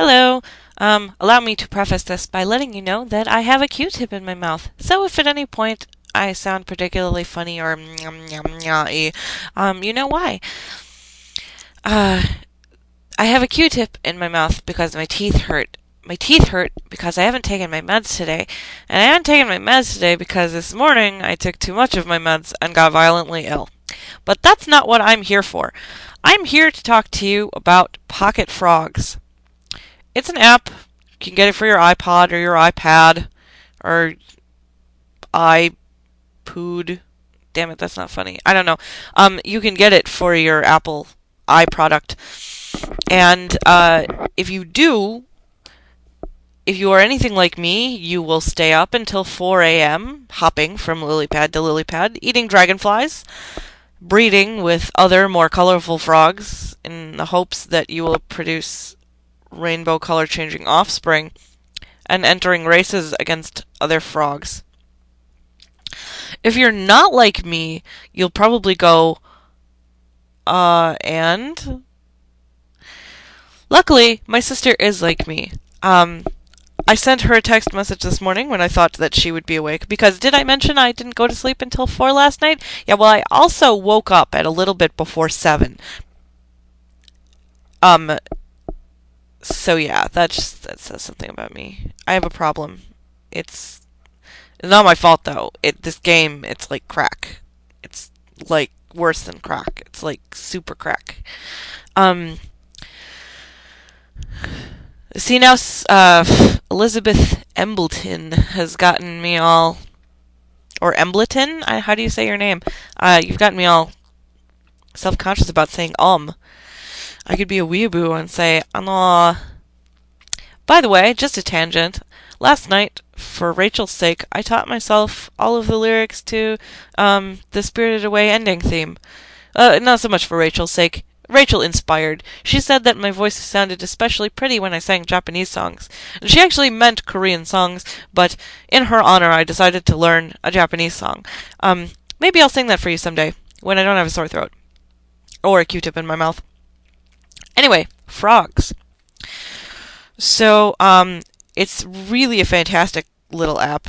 Hello. Allow me to preface this by letting you know that I have a Q-tip in my mouth. So if at any point I sound particularly funny or you know why. Uh, I have a Q-tip in my mouth because my teeth hurt. My teeth hurt because I haven't taken my meds today. And I haven't taken my meds today because this morning I took too much of my meds and got violently ill. But that's not what I'm here for. I'm here to talk to you about Pocket Frogs. It's an app. You can get it for your iPod or your iPad or iPood. Damn it, that's not funny. I don't know. You can get it for your Apple iProduct. And if you do, if you are anything like me, you will stay up until 4 a.m. hopping from lily pad to lily pad, eating dragonflies, breeding with other more colorful frogs in the hopes that you will produce rainbow color changing offspring, and entering races against other frogs. If you're not like me, you'll probably go, and? Luckily, my sister is like me. I sent her a text message this morning when I thought that she would be awake, because did I mention I didn't go to sleep until 4 last night? Yeah, well, I also woke up at a little bit before 7. So yeah, that says something about me. I have a problem. It's not my fault though. This game, it's like crack. It's like worse than crack. It's like super crack. See now, Elizabeth Embleton has gotten me all, or Embleton? How do you say your name? You've gotten me all self-conscious about saying I could be a weeaboo and say, By the way, just a tangent. Last night, for Rachel's sake, I taught myself all of the lyrics to the Spirited Away ending theme. Not so much for Rachel's sake. Rachel inspired. She said that my voice sounded especially pretty when I sang Japanese songs. And she actually meant Korean songs, but in her honor I decided to learn a Japanese song. Maybe I'll sing that for you someday, when I don't have a sore throat. Or a Q-tip in my mouth. Anyway, frogs. So, it's really a fantastic little app.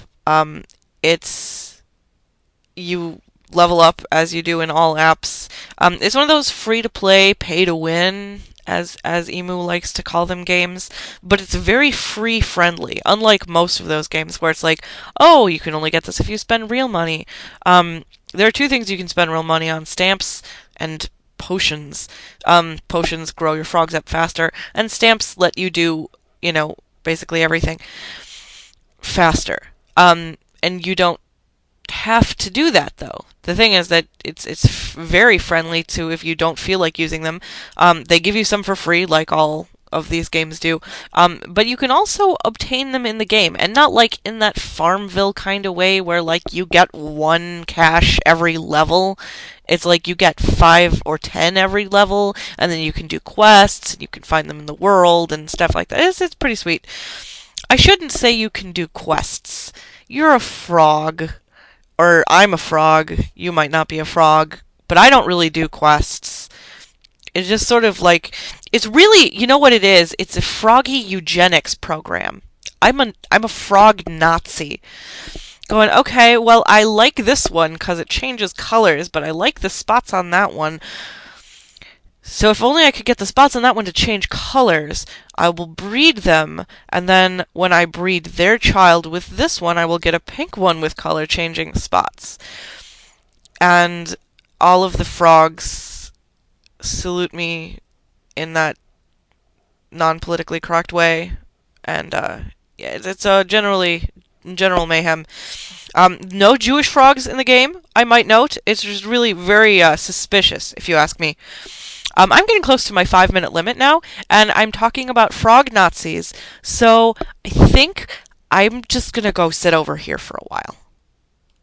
You level up as you do in all apps. It's one of those free-to-play, pay-to-win, as Emu likes to call them, games, but it's very free-friendly, unlike most of those games where it's like, oh, you can only get this if you spend real money. There are two things you can spend real money on: stamps and potions. Potions grow your frogs up faster, and stamps let you do, basically everything faster. And you don't have to do that, though. The thing is that it's very friendly to if you don't feel like using them. They give you some for free, like all of these games do. But you can also obtain them in the game, and not like in that Farmville kind of way where like you get 1 cash every level. It's like you get 5 or 10 every level, and then you can do quests, and you can find them in the world and stuff like that. It's pretty sweet. I shouldn't say you can do quests. You're a frog. Or I'm a frog, you might not be a frog, but I don't really do quests. It's just sort of like, it's really, you know what it is? It's a froggy eugenics program. I'm a frog Nazi. Going, okay, well, I like this one because it changes colors, but I like the spots on that one. So if only I could get the spots on that one to change colors, I will breed them, and then when I breed their child with this one, I will get a pink one with color-changing spots. And all of the frogs salute me in that non-politically correct way, and yeah, it's general mayhem. No Jewish frogs in the game, I might note. It's just really very suspicious, if you ask me. I'm getting close to my 5-minute limit now, and I'm talking about frog Nazis, so I think I'm just gonna go sit over here for a while.